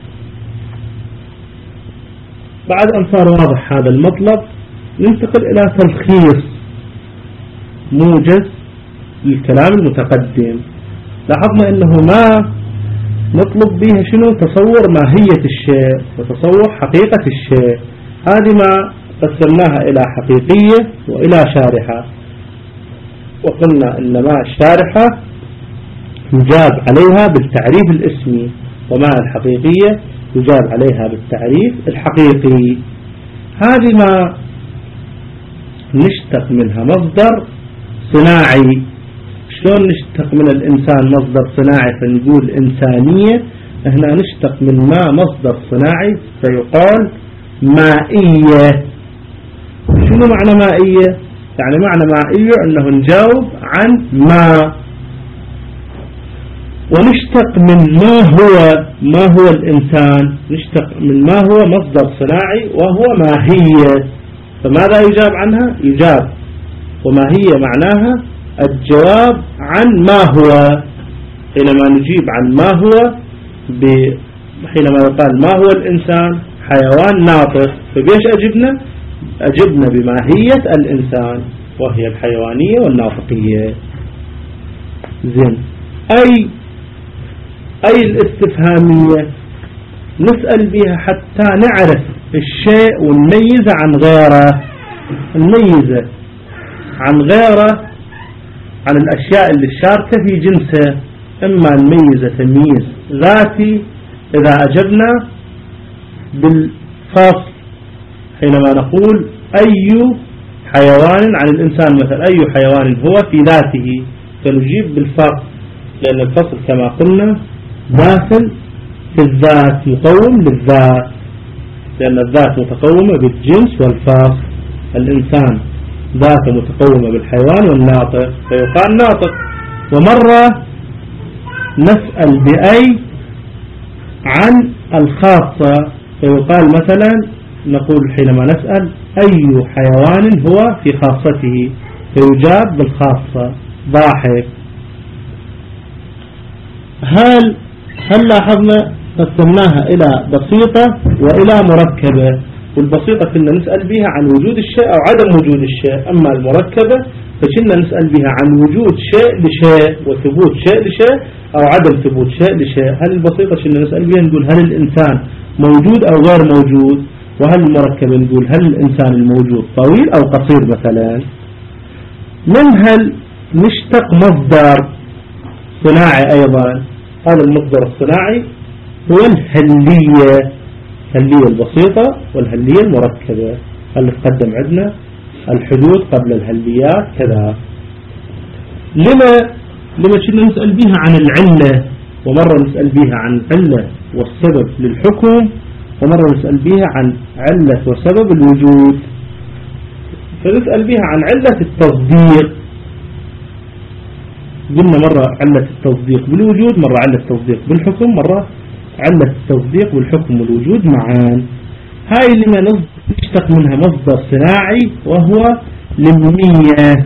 S1: بعد أن صار واضح هذا المطلب ننتقل إلى تلخيص موجز للكلام المتقدم. لاحظنا أنه ما نطلب بها شنو؟ تصور ماهية الشيء وتصور حقيقة الشيء. هذه ما قسمناها إلى حقيقية وإلى شارحة، وقلنا أن ما الشارحة يجاب عليها بالتعريف الاسمي، وما الحقيقية يجاب عليها بالتعريف الحقيقي. هذه ما نشتق منها مصدر صناعي. شلون نشتق من الإنسان مصدر صناعي فنقول إنسانية؟ هنا نشتق من ما مصدر صناعي فيقال مائية. شنو معنى مائية؟ يعني معنى مائية أنه نجاوب عن ما. ونشتق من ما هو ما هو الإنسان، نشتق من ما هو مصدر صناعي وهو ماهية. فماذا يجاب عنها؟ يجاب وماهية معناها الجواب عن ما هو. حينما نجيب عن ما هو حينما يقال ما هو الإنسان حيوان ناطق، فبيش أجبنا؟ أجبنا بماهية الإنسان وهي الحيوانية والناطقية. زين. أي أي الاستفهامية نسأل بها حتى نعرف الشيء ونميزه عن غيره. نميزه عن غيره عن الأشياء اللي شاركة في جنسه. إما نميزه تمييز ذاتي إذا أجبنا بالفصل، حينما نقول أي حيوان عن الإنسان مثلا أي حيوان هو في ذاته، فنجيب بالفصل، لأن الفصل كما قلنا داخل في الذات مقوم للذات، لأن الذات متقومة بالجنس والفصل. الإنسان ذاته متقومة بالحيوان والناطق فيقال ناطق. ومرة نسأل بأي عن الخاصة فيقال مثلا نقول حينما نسأل أي حيوان هو في خاصته فيجاب بالخاصة ضاحك. هل هل لاحظنا قسمناها إلى بسيطة وإلى مركبة؟ والبسيطة كنا نسأل بها عن وجود الشيء أو عدم وجود الشيء، أما المركبة فكنا نسأل بها عن وجود شيء لشيء وثبوت شيء لشيء أو عدم ثبوت شيء لشيء. هل البسيطة كنا نسأل بها نقول هل الإنسان موجود أو غير موجود؟ وهل المركبة نقول هل الإنسان الموجود طويل أو قصير مثلا. منها نشتق مصدر صناعي أيضا. هذا المصدر الصناعي هو الهلية، الهلية البسيطة والهلية المركبة. اللي تقدم عندنا الحدود قبل الهليات كذا. لما لما كنا نسأل بها عن العلة، ومرة نسأل بها عن علة والسبب للحكم، ومرة نسأل بها عن علة وسبب الوجود. فنسأل بها عن علة التصديق، قلنا مرة علة التصديق بالوجود، مرة علة التصديق بالحكم، مرة علة التصديق بالحكم والوجود معا. هاي اللي نشتق منها مصدر صناعي وهو لمية.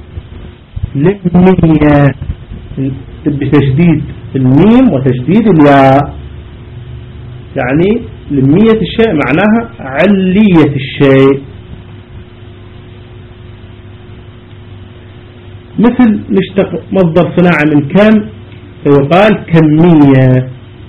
S1: لمية بتشديد الميم وتشديد الياء، يعني لمية الشيء معناها علية الشيء. مثل نشتق مصدر صناعي من كم فيقال كمية.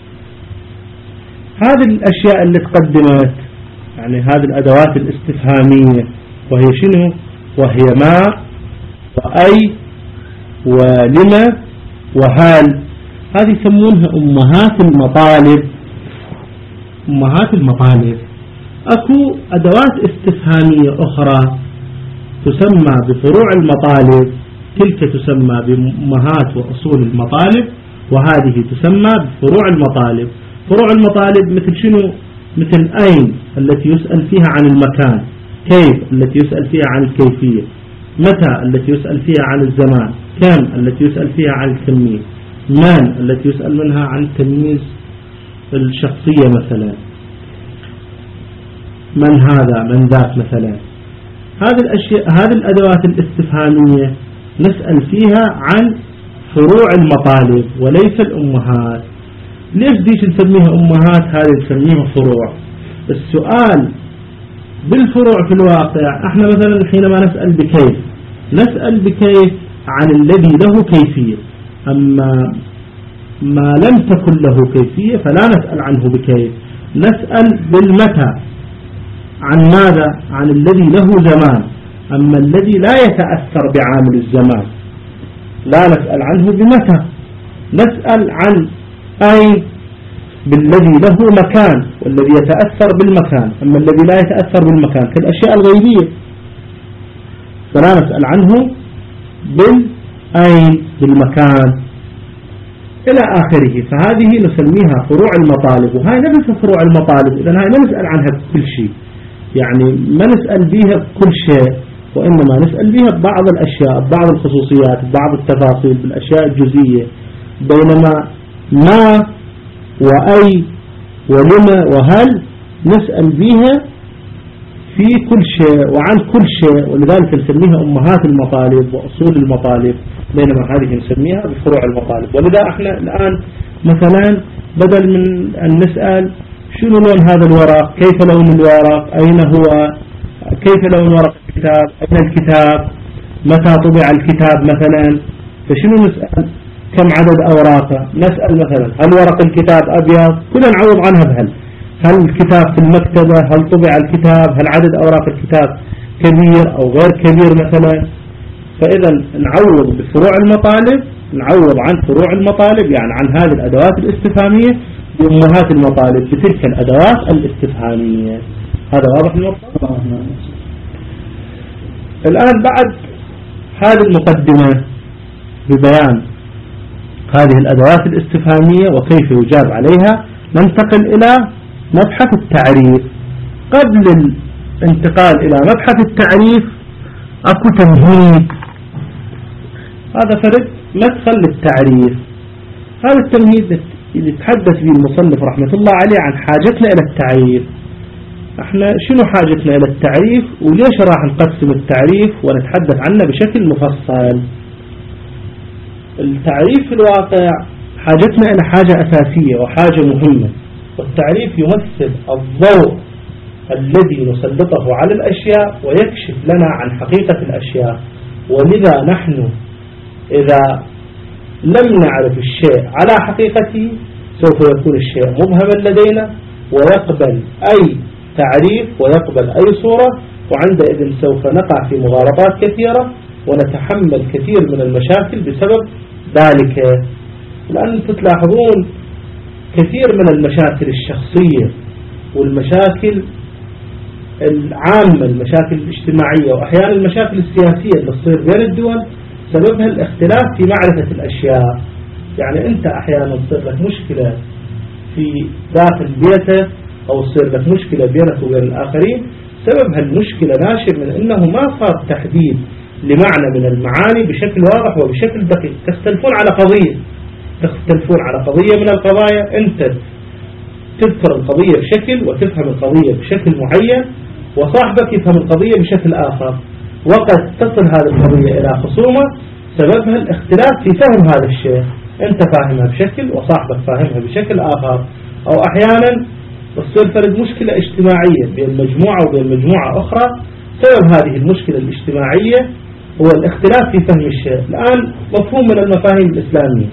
S1: هذه الأشياء اللي تقدمت يعني هذه الأدوات الاستفهامية، وهي شنو؟ وهي ما وأي ولما وهل. هذه يسمونها أمهات المطالب. أمهات المطالب. أكو أدوات استفهامية أخرى تسمى بفروع المطالب، تلك تسمى بأمهات وأصول المطالب، وهذه تسمى بفروع المطالب. فروع المطالب مثل شنو؟ مثل أين التي يسأل فيها عن المكان، كيف التي يسأل فيها عن الكيفية، متى التي يسأل فيها عن الزمان، كم التي يسأل فيها عن التمييز، من التي يسأل منها عن تمييز الشخصية مثلا، من هذا من ذاك مثلا. هذه الأشياء هذه الأدوات الاستفهامية نسأل فيها عن فروع المطالب وليس الأمهات. ليش ديش نسميها أمهات؟ هذه نسميها فروع. السؤال بالفروع في الواقع احنا مثلا حينما نسأل بكيف نسأل بكيف عن الذي له كيفية، أما ما لم تكن له كيفية فلا نسأل عنه بكيف. نسأل بالمتى عن ماذا؟ عن الذي له زمان. أما الذي لا يتأثر بعامل الزمان لا نسأل عنه بمتى. نسأل عن أي بالذي له مكان والذي يتأثر بالمكان. أما الذي لا يتأثر بالمكان كالأشياء الغيبية فلا نسأل عنه بالأين بالمكان إلى آخره. فهذه نسميها فروع المطالب، وهي نفس فروع المطالب. إذن هاي ما نسأل عنها بكل شيء، يعني ما نسأل بها بكل شيء، وإنما نسأل بها ببعض الأشياء، ببعض الخصوصيات، ببعض التفاصيل، بالأشياء الجزئية. بينما ما وأي ولما وهل نسأل بها في كل شيء وعن كل شيء، ولذلك نسميها أمهات المطالب وأصول المطالب، بينما هذه نسميها بفروع المطالب. ولذا احنا الآن مثلا بدل من أن نسأل شنو لون هذا الورق، كيف لون الورق، أين هو، كيف لون ورق الكتاب، أين الكتاب، متى طبع الكتاب مثلا، فشنو نسأل؟ كم عدد أوراقه؟ نسأل مثلا هل ورق الكتاب أبيض؟ كلنا نعوض عنها بهل. هل الكتاب في المكتبة؟ هل طبع الكتاب؟ هل عدد أوراق الكتاب كبير أو غير كبير مثلا؟ فإذا نعوض بفروع المطالب، نعوض عن فروع المطالب يعني عن هذه الأدوات الاستفهامية بأمهات المطالب بتلك الأدوات الاستفهامية. هذا واضح المطلب؟ الآن بعد هذه المقدمة ببيان هذه الأدوات الاستفهامية وكيف يجاب عليها ننتقل إلى مبحث التعريف. قبل الانتقال إلى مبحث التعريف أكو تمهيد. هذا فرد مدخل للتعريف. هذا التمهيد اللي يتحدث به المصنف رحمة الله عليه عن حاجتنا إلى التعريف. احنا شنو حاجتنا إلى التعريف وليش راح نقسم التعريف ونتحدث عنه بشكل مفصل. التعريف في الواقع حاجتنا إلى حاجة أساسية وحاجة مهمة، والتعريف يمثل الضوء الذي نسلطه على الأشياء ويكشف لنا عن حقيقة الأشياء. ولذا نحن إذا لم نعرف الشيء على حقيقته سوف يكون الشيء مبهما لدينا، ويقبل أي تعريف ويقبل أي صورة، وعندئذ سوف نقع في مغالطات كثيرة ونتحمل كثير من المشاكل بسبب ذلك. لأن تلاحظون كثير من المشاكل الشخصية والمشاكل العامة، المشاكل الاجتماعية وأحيانا المشاكل السياسية اللي تصير بين الدول سببها الاختلاف في معرفة الأشياء. يعني أنت أحيانا تصير لك مشكلة في داخل بيتك أو تصير لك مشكلة بينك وبين الآخرين، سبب هالمشكلة ناشئ من أنه ما صار تحديد لمعنى من المعاني بشكل واضح وبشكل دقيق. تختلفون على قضية تختلفون على قضية من القضايا، أنت تذكر القضية بشكل وتفهم القضية بشكل معين، وصاحبك يفهم القضية بشكل آخر، وقد تصل هذه القضية إلى خصومة سببها الاختلاف في فهم هذا الشيء. أنت فاهمها بشكل وصاحبك فاهمها بشكل آخر. أو أحيانا تصير فرد مشكلة اجتماعية بين مجموعة وبين مجموعة أخرى، سبب هذه المشكلة الاجتماعية هو الاختلاف في فهم الشيء. الآن مفهوم من المفاهيم الإسلامية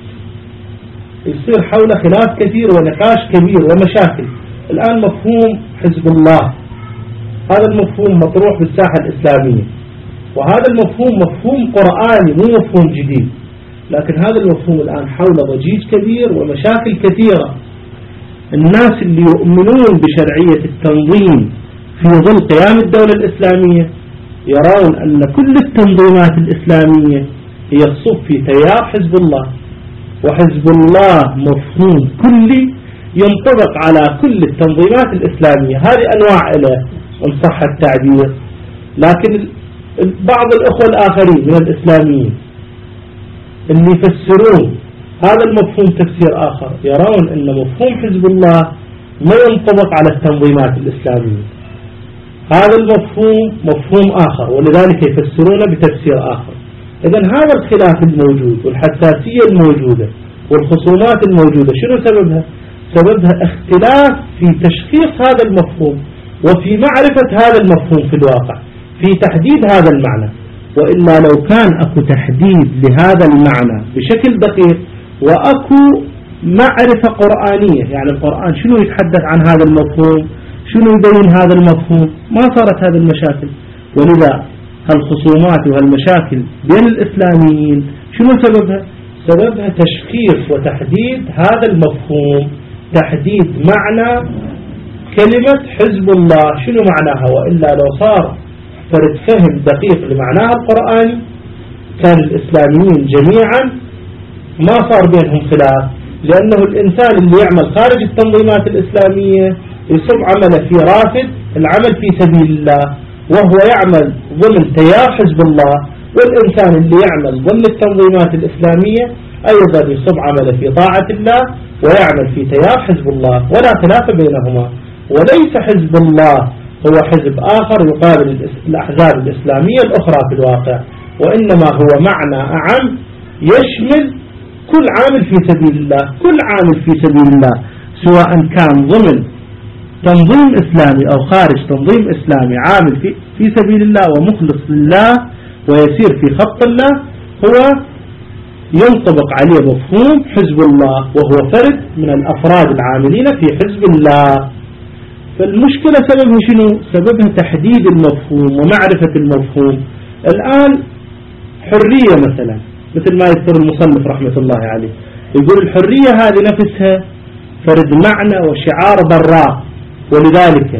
S1: يصير حول خلاف كثير ونقاش كبير ومشاكل. الآن مفهوم حزب الله، هذا المفهوم مطروح بالساحة الإسلامية، وهذا المفهوم مفهوم قرآني مو مفهوم جديد، لكن هذا المفهوم الآن حول ضجيج كبير ومشاكل كثيرة. الناس اللي يؤمنون بشرعية التنظيم في ظل قيام الدولة الإسلامية يرون أن كل التنظيمات الإسلامية هي تصب في تيار حزب الله، وحزب الله مفهوم كلي ينطبق على كل التنظيمات الإسلامية. هذه أنواع له إن صح التعبير. لكن بعض الأخوة الآخرين من الإسلاميين اللي يفسرون هذا المفهوم تفسير آخر، يرون أن مفهوم حزب الله ما ينطبق على التنظيمات الإسلامية، هذا المفهوم مفهوم آخر، ولذلك يفسرونه بتفسير آخر. إذن هذا الخلاف الموجود والحساسية الموجودة والخصومات الموجودة شنو سببها؟ سببها اختلاف في تشخيص هذا المفهوم وفي معرفة هذا المفهوم في الواقع، في تحديد هذا المعنى. وإلا لو كان أكو تحديد لهذا المعنى بشكل دقيق وأكو معرفة قرآنية، يعني القرآن شنو يتحدث عن هذا المفهوم، شنو يبين هذا المفهوم، ما صارت هذه المشاكل. ولذا هالخصومات وهالمشاكل بين الإسلاميين شنو سببها؟ سببها تشخيص وتحديد هذا المفهوم، تحديد معنى كلمة حزب الله شنو معناها. وإلا لو صار فرد فهم دقيق لمعناها القرآني كان الإسلاميين جميعا ما صار بينهم خلاف، لأنه الإنسان اللي يعمل خارج التنظيمات الإسلامية يصب عمله في رافد العمل في سبيل الله، وهو يعمل ضمن تيار حزب الله. والإنسان اللي يعمل ضمن التنظيمات الإسلامية أيضا يصب عمله في طاعة الله ويعمل في تيار حزب الله، ولا خلاف بينهما. وليس حزب الله هو حزب آخر يقابل الأحزاب الإسلامية الأخرى في الواقع، وإنما هو معنى أعم يشمل كل عامل في سبيل الله. كل عامل في سبيل الله سواء كان ضمن تنظيم إسلامي أو خارج تنظيم إسلامي، عامل في, في سبيل الله ومخلص لله ويسير في خط الله، هو ينطبق عليه مفهوم حزب الله، وهو فرد من الأفراد العاملين في حزب الله. فالمشكلة سببها شنو؟ سببها تحديد المفهوم ومعرفة المفهوم. الآن حرية مثلا، مثل ما يذكر المصنف رحمة الله عليه، يقول الحرية هذه نفسها فرد معنى وشعار براق، ولذلك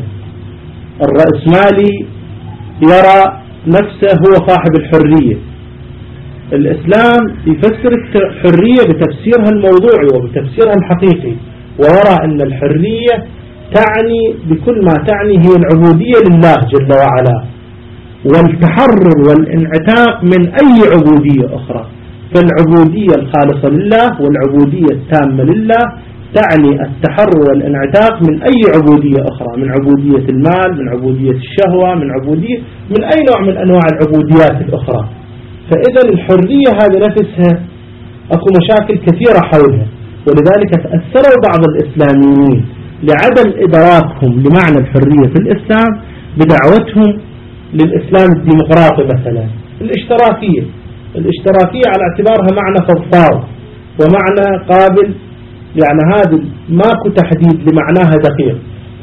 S1: الرأسمالي يرى نفسه هو صاحب الحرية. الإسلام يفسر الحرية بتفسيرها الموضوعي وبتفسيرها الحقيقي، ويرى أن الحرية تعني بكل ما تعني هي العبودية لله جل وعلا، والتحرر والانعتاق من أي عبودية أخرى. فالعبودية الخالصة لله والعبودية التامة لله تعني التحرر والانعتاق من أي عبودية أخرى، من عبودية المال، من عبودية الشهوة، من عبودية من أي نوع من أنواع العبوديات الأخرى. فإذا الحرية هذه نفسها أكو مشاكل كثيرة حولها، ولذلك تأثروا بعض الإسلاميين لعدم إدراكهم لمعنى الحرية في الإسلام بدعوتهم للإسلام الديمقراطي مثلا، الاشتراكية الاشتراكية على اعتبارها معنى فضفاض ومعنى قابل، يعني هذا ماكو تحديد لمعناها دقيق.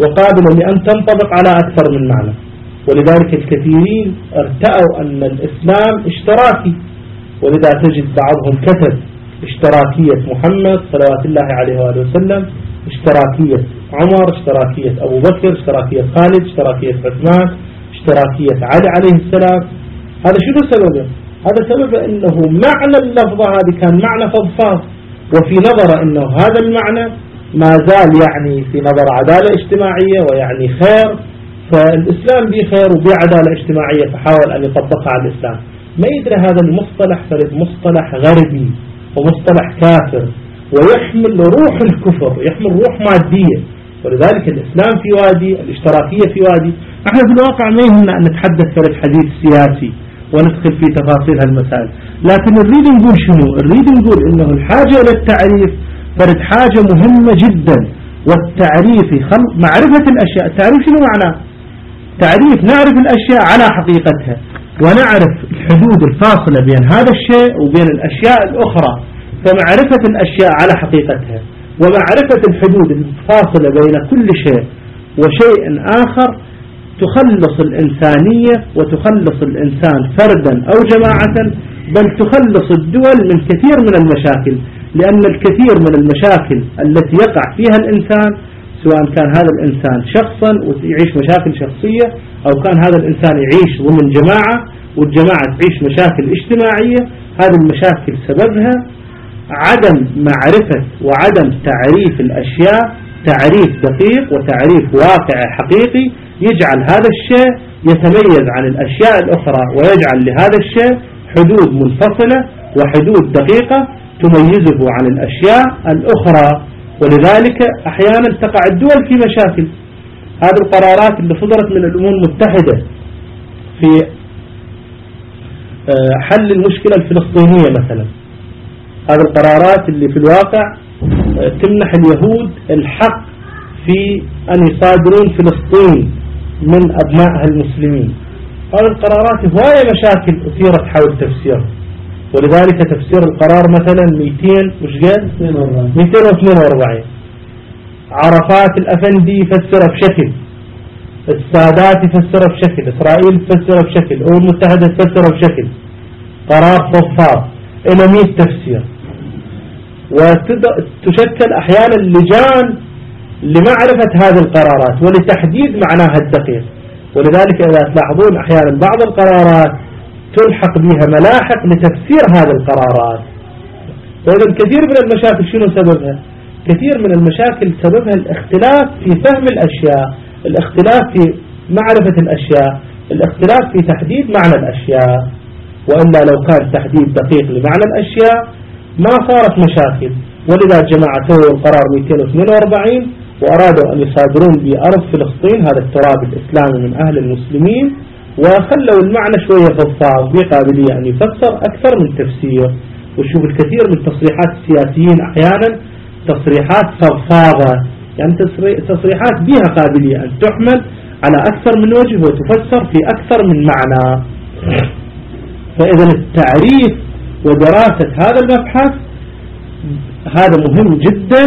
S1: وقابلة لأن تنطبق على أكثر من معنى. ولذلك الكثيرين ارتأوا أن الإسلام اشتراكي، ولذا تجد بعضهم كتب اشتراكية محمد صلوات الله عليه وآله وسلم، اشتراكية عمر، اشتراكية أبو بكر، اشتراكية خالد، اشتراكية عثمان، اشتراكية علي عليه السلام. هذا شنو سببه؟ هذا سببه أنه معنى اللفظة هذه كان معنى فضفاض، وفي نظر أنه هذا المعنى ما زال يعني في نظر عدالة اجتماعية ويعني خير، فالإسلام به خير وبه عدالة اجتماعية، فحاول أن يطبقها على الإسلام. ما يدري هذا المصطلح فرد مصطلح غربي ومصطلح كافر، ويحمل روح الكفر، يحمل روح مادية. ولذلك الإسلام في وادي، الاشتراكية في وادي. احنا في الواقع ما يهمنا أن نتحدث فرد حديث سياسي وندخل في تفاصيل هالمسائل، لكن نريد نقول شنو؟ نريد نقول إنه الحاجة إلى التعريف فرد حاجة مهمة جدا، والتعريف خل... معرفة الأشياء. التعريف شنو معناه؟ تعريف نعرف الأشياء على حقيقتها، ونعرف الحدود الفاصلة بين هذا الشيء وبين الأشياء الأخرى. فمعرفة الأشياء على حقيقتها ومعرفة الحدود الفاصلة بين كل شيء وشيء آخر تخلص الإنسانية وتخلص الإنسان فردا أو جماعة، بل تخلص الدول من كثير من المشاكل. لأن الكثير من المشاكل التي يقع فيها الإنسان، سواء كان هذا الإنسان شخصا ويعيش مشاكل شخصية، أو كان هذا الإنسان يعيش ضمن جماعة والجماعة تعيش مشاكل اجتماعية، هذه المشاكل سببها عدم معرفة وعدم تعريف الأشياء تعريف دقيق وتعريف واقعي حقيقي، يجعل هذا الشيء يتميز عن الأشياء الأخرى، ويجعل لهذا الشيء حدود منفصلة وحدود دقيقة تميزه عن الأشياء الأخرى. ولذلك أحيانا تقع الدول في مشاكل. هذه القرارات اللي صدرت من الأمم المتحدة في حل المشكلة الفلسطينية مثلا، هذه القرارات اللي في الواقع تمنح اليهود الحق في أن يصادرون فلسطين من أبنائها المسلمين. هذه القرارات هواية مشاكل أثيرت حول تفسيرها، ولذلك تفسير القرار مثلا مئتين واثنين وأربعين، عرفات الأفندي يفسر بشكل، السادات يفسر بشكل، إسرائيل يفسر بشكل، الأمم المتحدة تفسر بشكل، قرار فضفاض إلى مئة تفسير. وتشكل أحيانا لجان لمعرفة هذه القرارات ولتحديد معناها الدقيق. ولذلك إذا تلاحظون أحيانا بعض القرارات تلحق بها ملاحق لتفسير هذه القرارات. وإذا كثير من المشاكل شنو سببها؟ كثير من المشاكل سببها الاختلاف في فهم الأشياء، الاختلاف في معرفة الأشياء، الاختلاف في تحديد معنى الأشياء. وإلا لو كان تحديد دقيق لمعنى الأشياء ما صارت مشاكل. ولذا الجماعة سووا القرار مئتين واثنين وأربعين وأرادوا أن يصادرون بأرض فلسطين، هذا التراب الإسلامي من أهل المسلمين، وخلوا المعنى شوية فضفاض بقابلية أن يفسر أكثر من تفسير. وشوف الكثير من تصريحات السياسيين أحيانا تصريحات فضفاضة، يعني تصريحات بها قابلية أن تحمل على أكثر من وجه وتفسر في أكثر من معنى. فإذا التعريف ودراسة هذا المبحث هذا مهم جدا،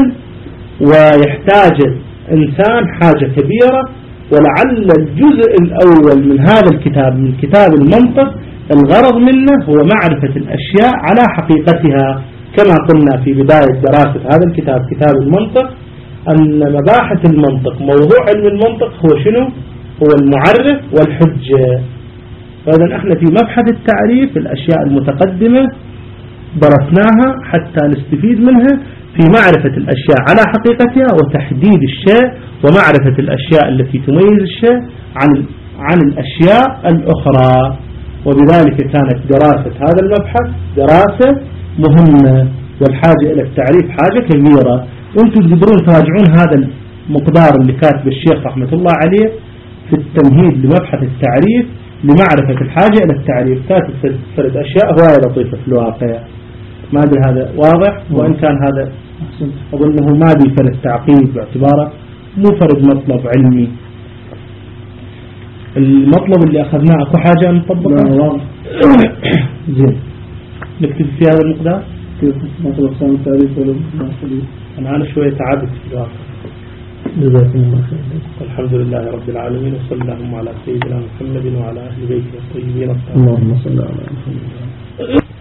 S1: ويحتاج إنسان حاجة كبيرة. ولعل الجزء الأول من هذا الكتاب من كتاب المنطق الغرض منه هو معرفة الأشياء على حقيقتها، كما قلنا في بداية دراسة هذا الكتاب كتاب المنطق أن مباحث المنطق موضوع علم المنطق هو شنو؟ هو المعرف والحجة. فإذا احنا في مبحث التعريف الأشياء المتقدمة درسناها حتى نستفيد منها في معرفة الأشياء على حقيقتها وتحديد الشيء ومعرفة الأشياء التي تميز الشيء عن عن الأشياء الأخرى. وبذلك كانت دراسة هذا المبحث دراسة مهمة، والحاجة إلى التعريف حاجة كبيرة. وانتم تقدرون تراجعون هذا المقدار اللي كاتب الشيخ رحمة الله عليه في التمهيد لمبحث التعريف لمعرفة الحاجة إلى التعريف، كاتب فرد أشياء هواية لطيفة في الواقع. ما أدري هذا واضح، وإن كان هذا أظنه ما بي فرد تعقيد باعتباره مو فرد مطلب علمي. المطلب اللي أخذناه أكو حاجة نطبقها واضح. زين نكتب في هذا المقدار كيف مطلب سام التعريف ولا أنا أنا شوية تعبت في الواقع.
S2: جزاكم الله خير.
S1: الحمد لله رب العالمين، وصلى اللهم على سيدنا محمد وعلى أهل بيته الطيبين الطاهرين.
S2: اللهم صل على محمد.